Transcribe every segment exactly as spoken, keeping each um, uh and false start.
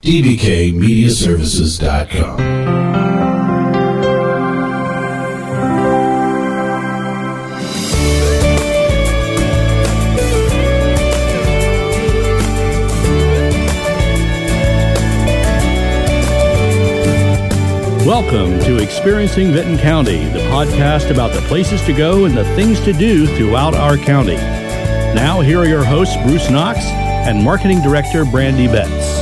d b k media services dot com. Welcome to Experiencing Vinton County, the podcast about the places to go and the things to do throughout our county. Now, here are your hosts, Bruce Knox and Marketing Director Brandy Betts.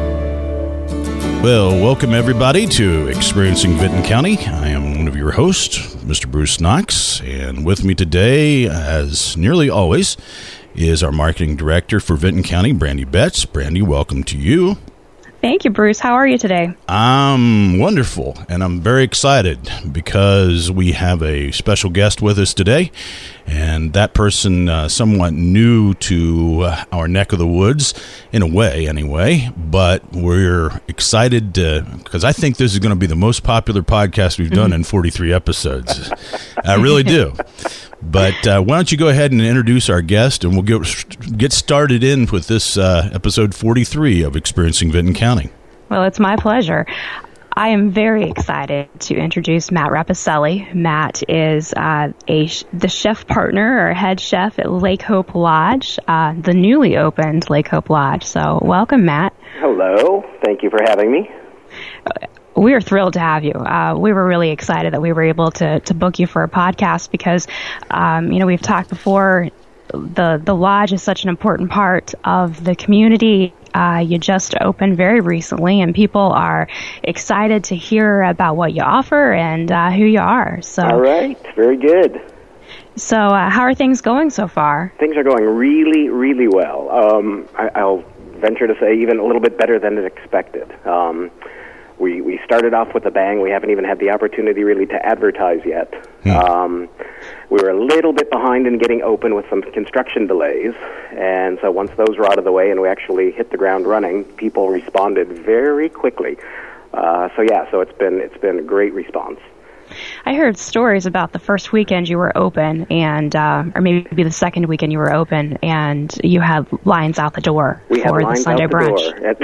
Well, welcome everybody to Experiencing Vinton County. I am one of your hosts, Mister Bruce Knox, and with me today, as nearly always, is our Marketing Director for Vinton County, Brandy Betts. Brandy, welcome to you. Thank you, Bruce. How are you today? I'm wonderful, and I'm very excited because we have a special guest with us today, and that person uh, somewhat new to uh, our neck of the woods, in a way anyway, but we're excited because I think this is going to be the most popular podcast we've done in forty-three episodes. I really do. But uh, why don't you go ahead and introduce our guest, and we'll get get started in with this uh, episode forty-three of Experiencing Vinton County. Well, it's my pleasure. I am very excited to introduce Matt Rapicelli. Matt is uh, a the chef partner or head chef at Lake Hope Lodge, uh, the newly opened Lake Hope Lodge. So welcome, Matt. Hello. Thank you for having me. We are thrilled to have you. Uh, we were really excited that we were able to, to book you for a podcast because, um, you know, we've talked before, the, the lodge is such an important part of the community. Uh, you just opened very recently, and people are excited to hear about what you offer and uh, who you are. So, all right. Very good. So uh, how are things going so far? Things are going really, really well. Um, I, I'll venture to say even a little bit better than expected. Um We we started off with a bang. We haven't even had the opportunity really to advertise yet. Hmm. Um, we were a little bit behind in getting open with some construction delays, and so once those were out of the way and we actually hit the ground running, people responded very quickly. Uh, so yeah, so it's been it's been a great response. I heard stories about the first weekend you were open, and uh, or maybe the second weekend you were open, and you had lines out the door we for the Sunday the brunch.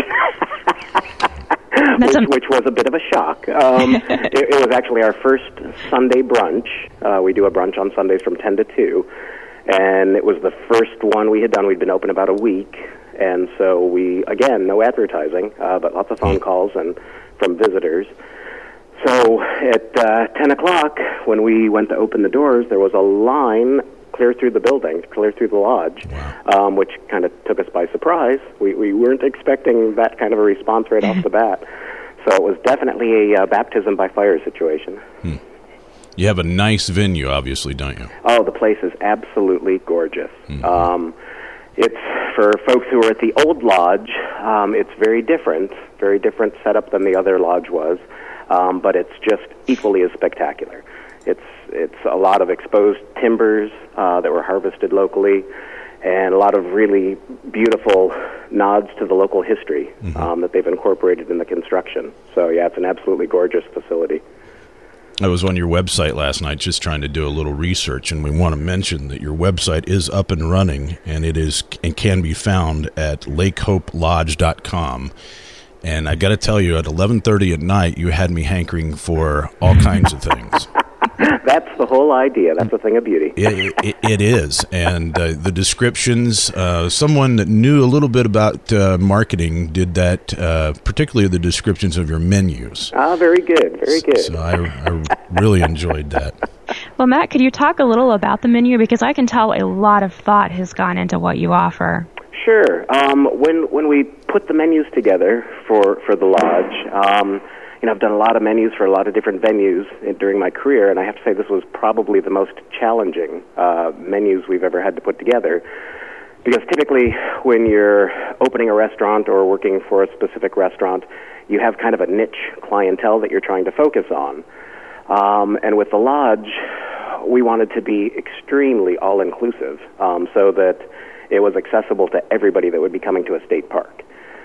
Which, which was a bit of a shock. Um, it, it was actually our first Sunday brunch. Uh, we do a brunch on Sundays from ten to two, and it was the first one we had done. We'd been open about a week, and so we, again, no advertising, uh, but lots of phone calls and from visitors. So at uh, ten o'clock, when we went to open the doors, there was a line clear through the building, clear through the lodge, um, which kind of took us by surprise. We we weren't expecting that kind of a response right off the bat. So it was definitely a uh, baptism by fire situation. Hmm. You have a nice venue, obviously, don't you? Oh, the place is absolutely gorgeous. Mm-hmm. Um, it's, for folks who are at the old lodge, um, it's very different, very different setup than the other lodge was, um, but it's just equally as spectacular. It's it's a lot of exposed timbers uh, that were harvested locally, and a lot of really beautiful nods to the local history mm-hmm. um, that they've incorporated in the construction. So yeah, it's an absolutely gorgeous facility. I was on your website last night just trying to do a little research, and we want to mention that your website is up and running, and it is and can be found at lake hope lodge dot com. And I got to tell you, at eleven thirty at night, you had me hankering for all kinds of things. That's the whole idea. That's a thing of beauty. it, it, it is. And uh, the descriptions, uh, someone that knew a little bit about uh, marketing did that, uh, particularly the descriptions of your menus. Ah, very good. Very good. So I, I really enjoyed that. Well, Matt, could you talk a little about the menu? Because I can tell a lot of thought has gone into what you offer. Sure. Um, when when we put the menus together for, for the lodge, um, you know, I've done a lot of menus for a lot of different venues in, during my career, and I have to say this was probably the most challenging uh, menus we've ever had to put together. Because typically when you're opening a restaurant or working for a specific restaurant, you have kind of a niche clientele that you're trying to focus on. Um, and with the lodge, we wanted to be extremely all-inclusive um, so that it was accessible to everybody that would be coming to a state park.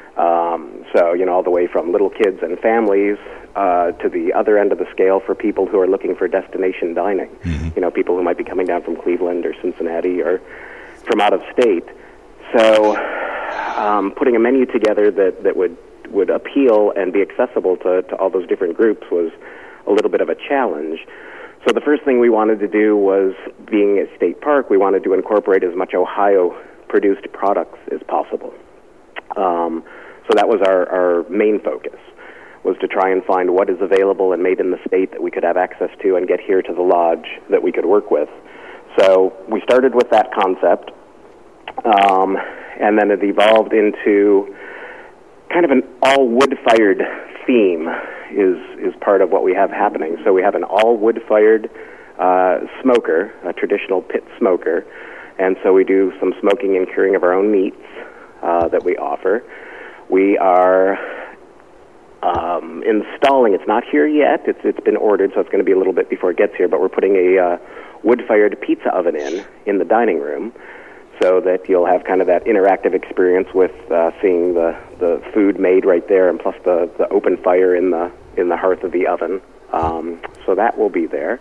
Um, so, you know, all the way from little kids and families uh, to the other end of the scale for people who are looking for destination dining. Mm-hmm. You know, people who might be coming down from Cleveland or Cincinnati or from out of state. So um, putting a menu together that, that would would appeal and be accessible to, to all those different groups was a little bit of a challenge. So the first thing we wanted to do was, being a state park, we wanted to incorporate as much Ohio-produced products as possible. Um, so that was our, our main focus, was to try and find what is available and made in the state that we could have access to and get here to the lodge that we could work with. So we started with that concept, um, and then it evolved into kind of an all-wood-fired theme is is part of what we have happening. So we have an all-wood-fired uh, smoker, a traditional pit smoker, and so we do some smoking and curing of our own meats uh, that we offer. We are um, installing, it's not here yet, it's it's been ordered, so it's going to be a little bit before it gets here, but we're putting a uh, wood-fired pizza oven in, in the dining room, so that you'll have kind of that interactive experience with uh, seeing the, the food made right there, and plus the, the open fire in the in the hearth of the oven. Um, so that will be there.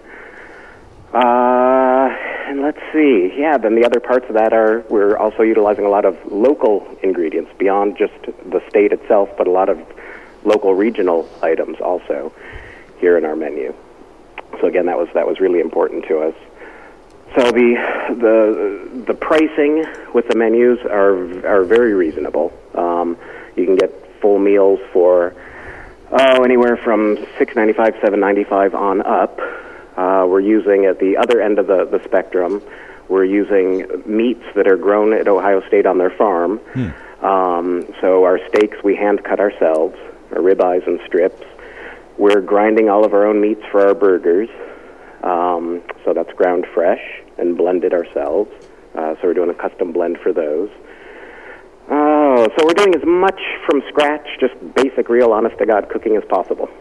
Uh, and let's see, yeah, then the other parts of that are, we're also utilizing a lot of local ingredients beyond just the state itself, but a lot of local regional items also here in our menu. So again, that was that was really important to us. So the the the pricing with the menus are are very reasonable. Um, you can get full meals for oh anywhere from six ninety-five, seven ninety-five on up. Uh, we're using at the other end of the, the spectrum, we're using meats that are grown at Ohio State on their farm. Hmm. Um, so our steaks we hand cut ourselves, our ribeyes and strips. We're grinding all of our own meats for our burgers. Um, so that's ground fresh and blended ourselves. Uh, so we're doing a custom blend for those. Oh, so we're doing as much from scratch, just basic, real, honest-to-God cooking as possible.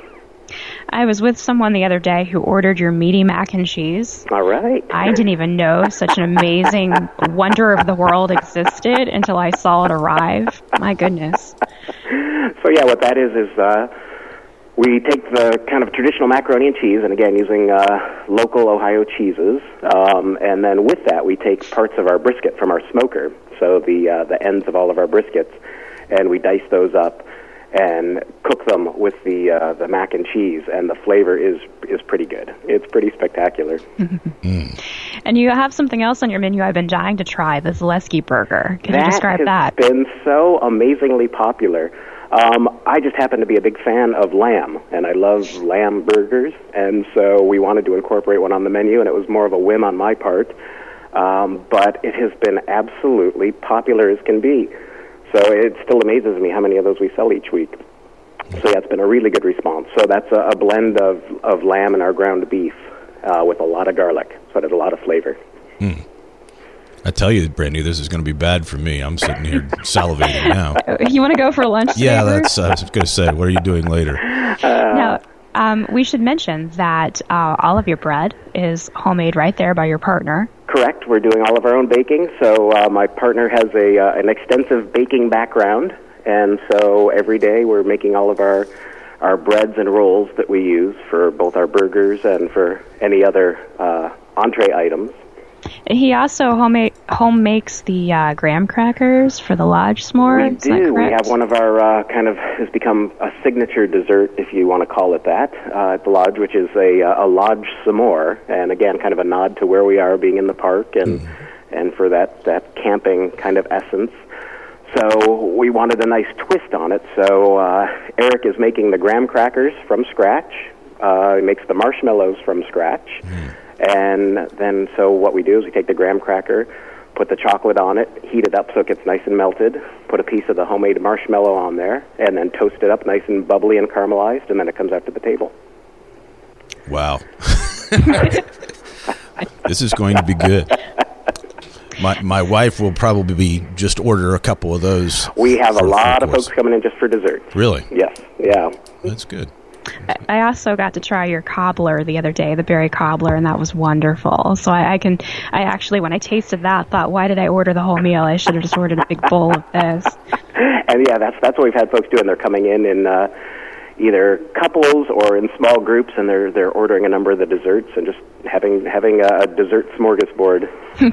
I was with someone the other day who ordered your meaty mac and cheese. All right. I didn't even know such an amazing wonder of the world existed until I saw it arrive. My goodness. So yeah, what that is is uh, we take the kind of traditional macaroni and cheese, and again using uh, local Ohio cheeses, um, and then with that we take parts of our brisket from our smoker, so the uh, the ends of all of our briskets, and we dice those up and cook them with the uh, the mac and cheese, and the flavor is is pretty good. It's pretty spectacular. mm. And you have something else on your menu I've been dying to try, the Zaleski burger. Can that you describe has that? Been so amazingly popular. Um, I just happen to be a big fan of lamb, and I love lamb burgers, and so we wanted to incorporate one on the menu, and it was more of a whim on my part, um, but it has been absolutely popular as can be. So it still amazes me how many of those we sell each week. So yeah, it's been a really good response. So that's a, a blend of, of lamb and our ground beef uh, with a lot of garlic, so it has a lot of flavor. Mm. I tell you, Brandy, this is going to be bad for me. I'm sitting here salivating now. You want to go for lunch? Yeah, today, that's. I was going to say, what are you doing later? Uh, now, um, we should mention that uh, all of your bread is homemade right there by your partner. Correct. We're doing all of our own baking. So uh, my partner has a uh, an extensive baking background, and so every day we're making all of our our breads and rolls that we use for both our burgers and for any other uh, entree items. He also home home makes the uh, graham crackers for the lodge s'more. We Is that do. We correct? have one of our uh, kind of has become a signature dessert, if you want to call it that, uh, at the lodge, which is a a lodge s'more, and again, kind of a nod to where we are, being in the park, and mm. and for that that camping kind of essence. So we wanted a nice twist on it. So uh, Eric is making the graham crackers from scratch. Uh, he makes the marshmallows from scratch. Mm. And then, so what we do is we take the graham cracker, put the chocolate on it, heat it up so it gets nice and melted, put a piece of the homemade marshmallow on there, and then toast it up nice and bubbly and caramelized, and then it comes out to the table. Wow. This is going to be good. My my wife will probably be just order a couple of those. We have a lot of course. folks coming in just for dessert. Really? Yes. Yeah. That's good. I also got to try your cobbler the other day, the berry cobbler, and that was wonderful. So I, I can, I actually, when I tasted that, thought, why did I order the whole meal? I should have just ordered a big bowl of this. And yeah, that's that's what we've had folks doing. They're coming in in uh, either couples or in small groups, and they're they're ordering a number of the desserts and just having having a dessert smorgasbord.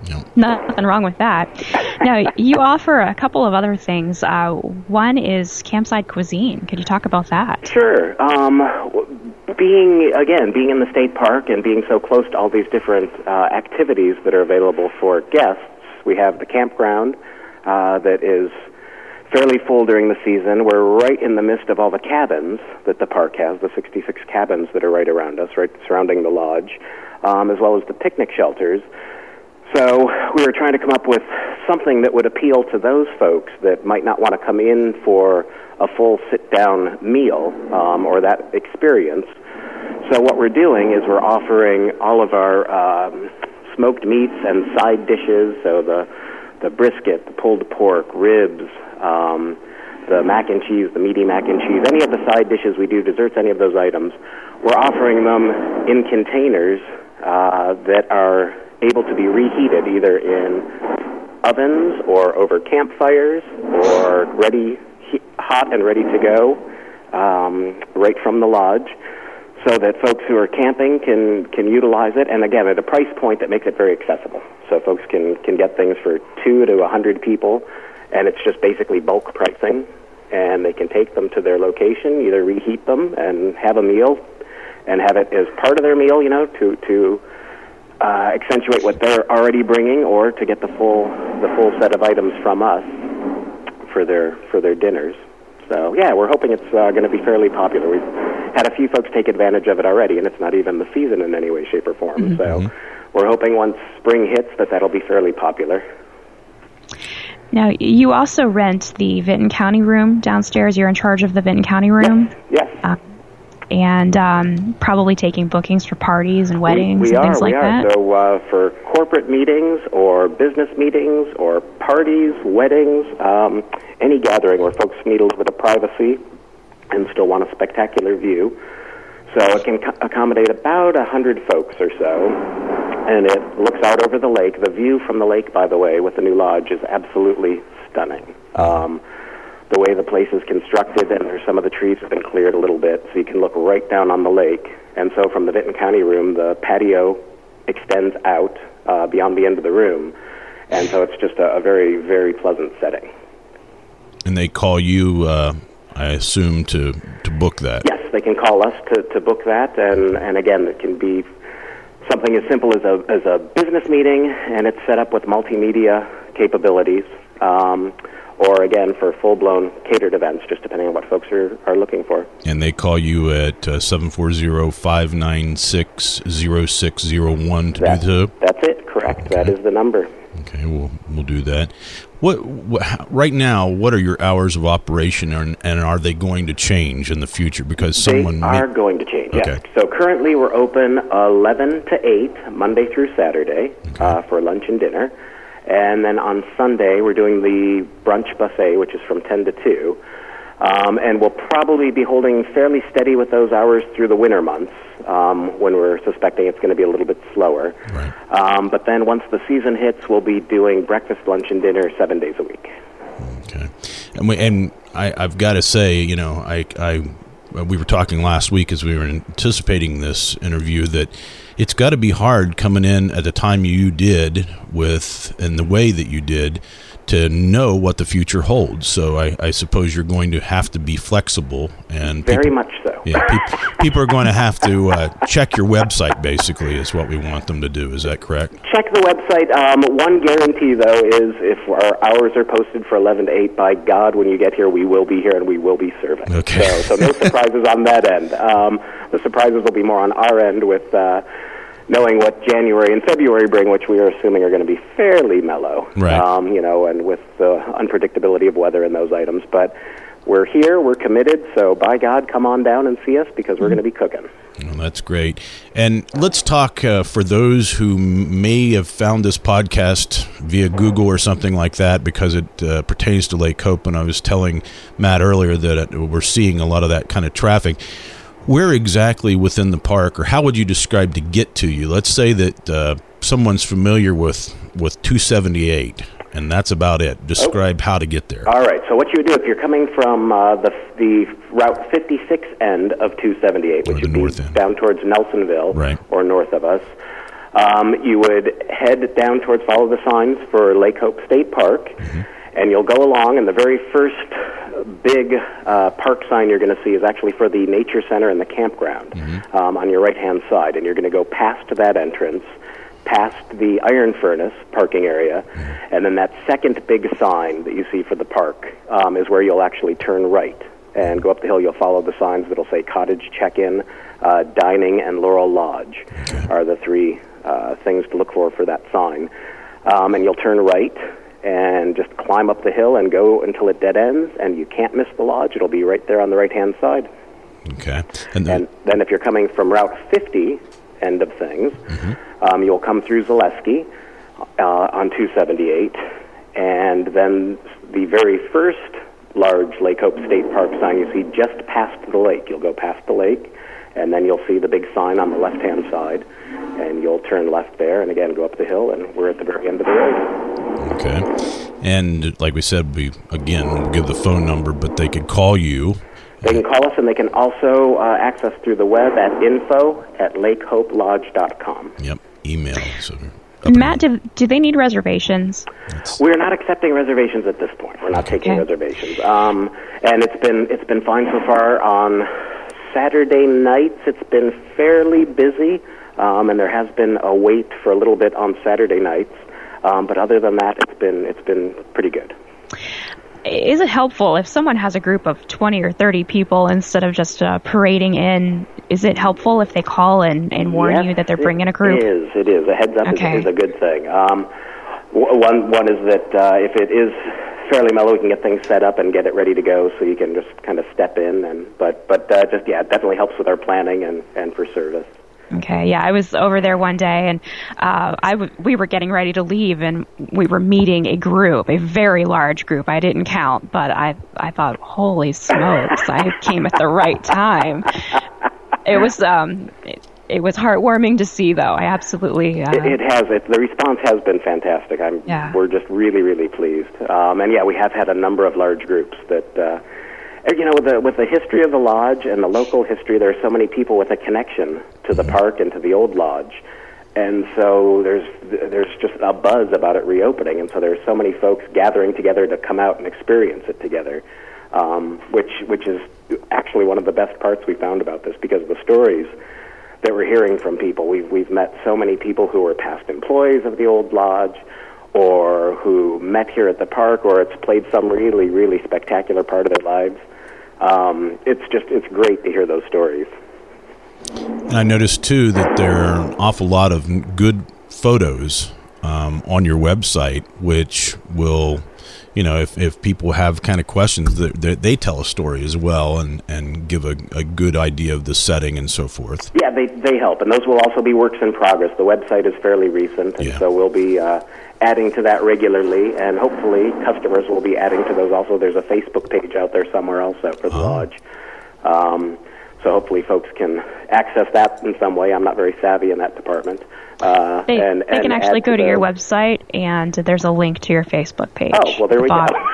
Yep. Nothing wrong with that. Now, you offer a couple of other things. Uh, one is campsite cuisine. Could you talk about that? Sure. Um, being, again, being in the state park and being so close to all these different uh, activities that are available for guests, we have the campground uh, that is fairly full during the season. We're right in the midst of all the cabins that the park has, the sixty-six cabins that are right around us, right surrounding the lodge, um, as well as the picnic shelters. So we were trying to come up with something that would appeal to those folks that might not want to come in for a full sit-down meal um, or that experience. So what we're doing is we're offering all of our um, smoked meats and side dishes, so the, the brisket, the pulled pork, ribs, um, the mac and cheese, the meaty mac and cheese, any of the side dishes we do, desserts, any of those items, we're offering them in containers uh, that are able to be reheated either in ovens or over campfires or ready, he, hot and ready to go um, right from the lodge, so that folks who are camping can, can utilize it, and again, at a price point that makes it very accessible. So folks can, can get things for two to a hundred people, and it's just basically bulk pricing, and they can take them to their location, either reheat them and have a meal, and have it as part of their meal, you know, to, to Uh, accentuate what they're already bringing, or to get the full the full set of items from us for their for their dinners. So yeah, we're hoping it's uh, going to be fairly popular. We've had a few folks take advantage of it already, and it's not even the season in any way, shape, or form. Mm-hmm. So we're hoping once spring hits that that'll be fairly popular. Now, you also rent the Vinton County room downstairs. You're in charge of the Vinton County room. Yes. yes. Uh, and um, probably taking bookings for parties and weddings we, we and are, things like we are. that. So uh, for corporate meetings or business meetings or parties, weddings, um, any gathering where folks need a little bit of privacy and still want a spectacular view. So it can co- accommodate about one hundred folks or so, and it looks out over the lake. The view from the lake, by the way, with the new lodge is absolutely stunning. Um, the way the place is constructed, and there's some of the trees have been cleared a little bit, so you can look right down on the lake. And so from the Vinton County room, the patio extends out uh, beyond the end of the room, and so it's just a, a very, very pleasant setting. And they call you, uh, I assume, to, to book that? Yes, they can call us to, to book that, and, and again, it can be something as simple as a, as a business meeting, and it's set up with multimedia capabilities, um, or again, for full-blown catered events, just depending on what folks are, are looking for. And they call you at uh, seven four zero, five nine six, zero six zero one to that, do the... That's it, correct. Okay. That is the number. Okay, we'll, we'll do that. What, what right now, what are your hours of operation, and, and are they going to change in the future? Because someone... They are may... going to change, okay. yes. So currently we're open eleven to eight, Monday through Saturday, okay. uh, for lunch and dinner. And then on Sunday, we're doing the brunch buffet, which is from ten to two. Um, and we'll probably be holding fairly steady with those hours through the winter months, um, when we're suspecting it's going to be a little bit slower. Right. Um, but then once the season hits, we'll be doing breakfast, lunch, and dinner seven days a week. Okay. And, we, and I, I've got to say, you know, I, I we were talking last week as we were anticipating this interview that it's got to be hard coming in at the time you did with, and the way that you did, to know what the future holds. So I, I suppose you're going to have to be flexible. And Very people, much so. Yeah, pe- people are going to have to uh, check your website, basically, is what we want them to do. Is that correct? Check the website. Um, one guarantee, though, is if our hours are posted for eleven to eight, by God, when you get here, we will be here and we will be serving. Okay. So, so no surprises on that end. Um, the surprises will be more on our end with... Uh, knowing what January and February bring, which we are assuming are going to be fairly mellow, right. um, you know, and with the unpredictability of weather and those items. But we're here, we're committed, so by God, come on down and see us, because we're going to be cooking. Well, that's great. And let's talk uh, for those who may have found this podcast via Google or something like that, because it uh, pertains to Lake Hope, and I was telling Matt earlier that we're seeing a lot of that kind of traffic. Where exactly within the park, or how would you describe to get to you? Let's say that uh, someone's familiar with, with two seventy-eight, and that's about it. Describe oh. how to get there. All right. So what you would do if you're coming from uh, the the Route fifty-six end of two seventy-eight, which would be end. down towards Nelsonville, right. or north of us, Um, you would head down towards, follow the signs for Lake Hope State Park, mm-hmm. and you'll go along, and the very first big uh, park sign you're going to see is actually for the Nature Center and the campground mm-hmm. um, on your right-hand side, and you're going to go past that entrance, past the Iron Furnace parking area, mm-hmm. and then that second big sign that you see for the park um, is where you'll actually turn right and go up the hill. You'll follow the signs that'll say Cottage Check-In, uh, Dining, and Laurel Lodge okay. are the three uh, things to look for for that sign. Um, and you'll turn right and just climb up the hill and go until it dead ends, and you can't miss the lodge. It'll be right there on the right-hand side. Okay. And then, and then if you're coming from Route fifty, end of things, mm-hmm. um, you'll come through Zaleski uh, on two seventy-eight, and then the very first large Lake Hope State Park sign you see just past the lake. You'll go past the lake, and then you'll see the big sign on the left-hand side, and you'll turn left there, and again, go up the hill, and we're at the very end of the road. Okay. And like we said, we, again, we'll give the phone number, but they could call you. They can call us, and they can also uh, access through the web at info at lake hope lodge dot com. Yep, email. So Matt, do, do they need reservations? That's... We're not accepting reservations at this point. We're not taking okay. reservations. Um, and it's been it's been fine so far. On Saturday nights, it's been fairly busy, um, and there has been a wait for a little bit on Saturday nights. Um, but other than that, it's been it's been pretty good. Is it helpful if someone has a group of twenty or thirty people instead of just uh, parading in? Is it helpful if they call and, and warn yes, you that they're bringing a group? It is. It is. A heads up okay. is, is a good thing. Um, one one is that uh, if it is fairly mellow, we can get things set up and get it ready to go, so you can just kind of step in. And but but uh, just yeah, it definitely helps with our planning and, and for service. Okay, yeah, I was over there one day, and uh, I w- we were getting ready to leave, and we were meeting a group, a very large group. I didn't count, but I I thought, holy smokes, I came at the right time. It was um, it, it was heartwarming to see, though. I absolutely uh, it, it has. It, the response has been fantastic. I'm yeah. We're just really really pleased, um, and yeah, we have had a number of large groups that. Uh, You know, with the, with the history of the lodge and the local history, there are so many people with a connection to the park and to the old lodge. And so there's there's just a buzz about it reopening. And so there's so many folks gathering together to come out and experience it together, um, which which is actually one of the best parts we found about this, because of the stories that we're hearing from people. We've, we've met so many people who were past employees of the old lodge, or who met here at the park, or it's played some really, really spectacular part of their lives. Um, it's just, it's great to hear those stories. And I noticed, too, that there are an awful lot of good photos um, on your website, which will, you know, if, if people have kind of questions, they, they tell a story as well and, and give a, a good idea of the setting and so forth. Yeah, they, they help. And those will also be works in progress. The website is fairly recent, and yeah. so we'll be uh, adding to that regularly, and hopefully customers will be adding to those also. There's a Facebook page out there somewhere else out for the oh. lodge. Um, so hopefully folks can access that in some way. I'm not very savvy in that department. Uh, they, and, they can and actually go to, to the, your website, and there's a link to your Facebook page. Oh, well, there we Bob. go.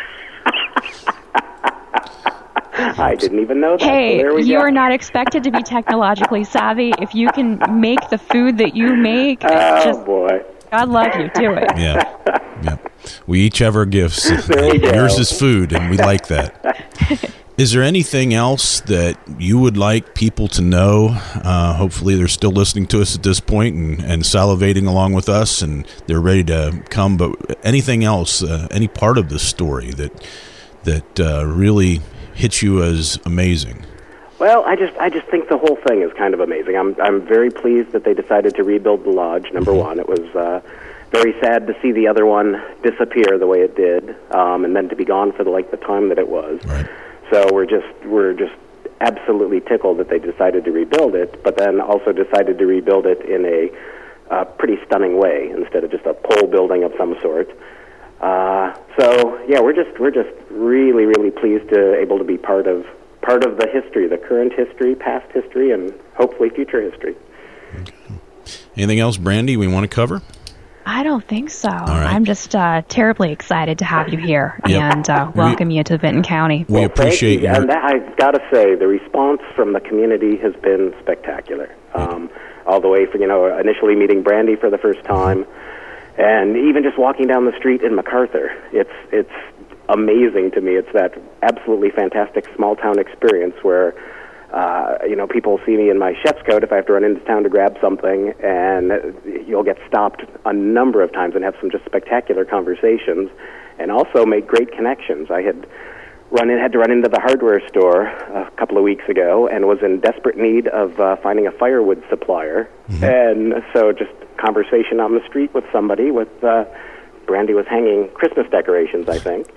I didn't even know that. Hey, so there we you go. are not expected to be technologically savvy. If you can make the food that you make, oh, just, boy. God love you. Do it. Yeah. yeah. We each have our gifts. There you Yours go. is food, and we like that. Is there anything else that you would like people to know? Uh, hopefully they're still listening to us at this point and, and salivating along with us, and they're ready to come. But anything else, uh, any part of the story that that uh, really hits you as amazing? Well, I just I just think the whole thing is kind of amazing. I'm I'm very pleased that they decided to rebuild the lodge. Number Mm-hmm. one, it was uh, very sad to see the other one disappear the way it did, um, and then to be gone for the like the time that it was. Right. So we're just we're just absolutely tickled that they decided to rebuild it, but then also decided to rebuild it in a uh, pretty stunning way instead of just a pole building of some sort. Uh, so yeah, we're just we're just really really pleased to able to be part of part of the history, the current history, past history, and hopefully future history. Okay. Anything else, Brandy, we want to cover? I don't think so. right. I'm just uh, terribly excited to have you here Yep. and uh, welcome we, you to Vinton County. We well, appreciate you. your... And that, I've got to say, the response from the community has been spectacular. Um, all the way for, you know, initially meeting Brandy for the first time, and even just walking down the street in MacArthur. It's it's amazing to me. It's that absolutely fantastic small-town experience where, uh, you know, people see me in my chef's coat if I have to run into town to grab something, and you'll get stopped a number of times and have some just spectacular conversations, and also make great connections. I had run in, had to run into the hardware store a couple of weeks ago and was in desperate need of uh, finding a firewood supplier. Mm-hmm. And so just conversation on the street with somebody with, uh, Brandy was hanging Christmas decorations, I think,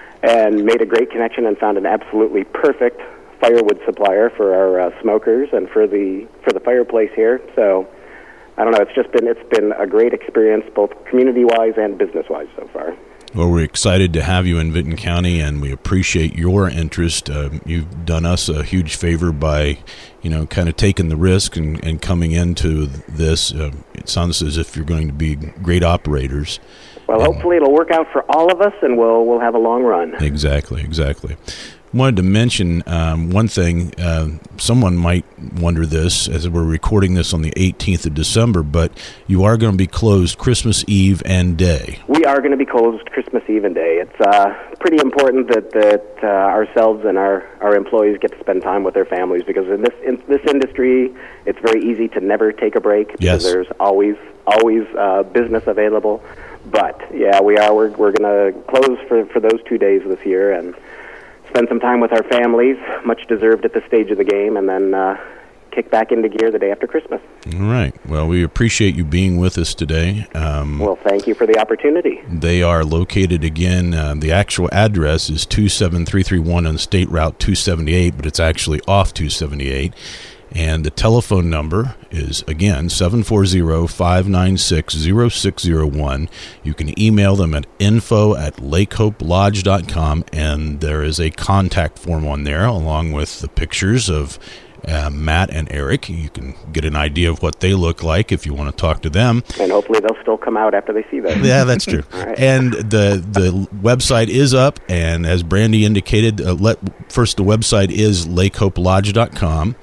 and made a great connection and found an absolutely perfect firewood supplier for our uh, smokers and for the for the fireplace here. So I don't know, it's just been it's been a great experience both community-wise and business-wise so far. Well, we're excited to have you in Vinton County, and we appreciate your interest. Uh, you've done us a huge favor by, you know, kind of taking the risk and, and coming into this. Uh, it sounds as if you're going to be great operators. Well, and hopefully it'll work out for all of us, and we'll we'll have a long run. Exactly, exactly. Wanted to mention um, one thing. Uh, someone might wonder this as we're recording this on the eighteenth of December, but you are going to be closed Christmas Eve and day. We are going to be closed Christmas Eve and day. It's uh, pretty important that that uh, ourselves and our, our employees get to spend time with their families, because in this in this industry, it's very easy to never take a break because yes. there's always always uh, business available. But yeah, we are we're we're going to close for for those two days this year and spend some time with our families, much deserved at this stage of the game, and then uh, kick back into gear the day after Christmas. All right. Well, we appreciate you being with us today. Um, well, thank you for the opportunity. They are located, again, uh, the actual address is two seven three three one on State Route two seventy-eight, but it's actually off two seventy-eight. And the telephone number is, again, seven four zero, five nine six, zero six zero one. You can email them at info at lakehope lodge dot com, and there is a contact form on there along with the pictures of uh, Matt and Eric. You can get an idea of what they look like if you want to talk to them. And hopefully they'll still come out after they see that. Yeah, that's true. Right. And the the website is up, and as Brandy indicated, uh, let, first the website is lakehope lodge dot com.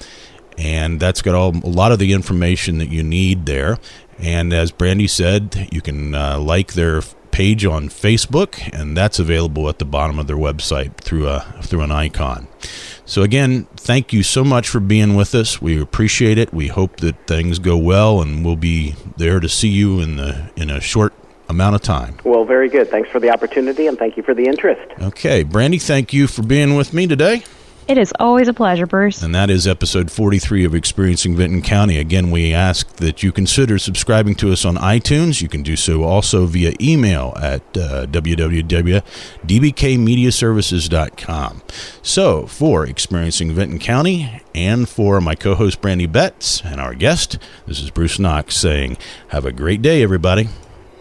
And that's got all, a lot of the information that you need there. And as Brandy said, you can uh, like their page on Facebook, and that's available at the bottom of their website through a through an icon. So again, thank you so much for being with us. We appreciate it. We hope that things go well, and we'll be there to see you in the in a short amount of time. Well, very good. Thanks for the opportunity, and thank you for the interest. Okay, Brandy, thank you for being with me today. It is always a pleasure, Bruce. And that is episode forty-three of Experiencing Vinton County. Again, we ask that you consider subscribing to us on iTunes. You can do so also via email at uh, w w w dot d b k media services dot com. So, for Experiencing Vinton County and for my co-host Brandy Betts and our guest, this is Bruce Knox saying, have a great day, everybody.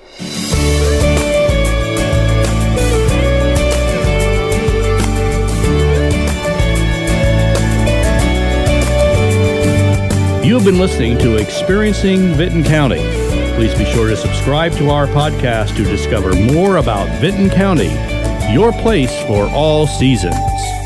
You have been listening to Experiencing Vinton County. Please be sure to subscribe to our podcast to discover more about Vinton County, your place for all seasons.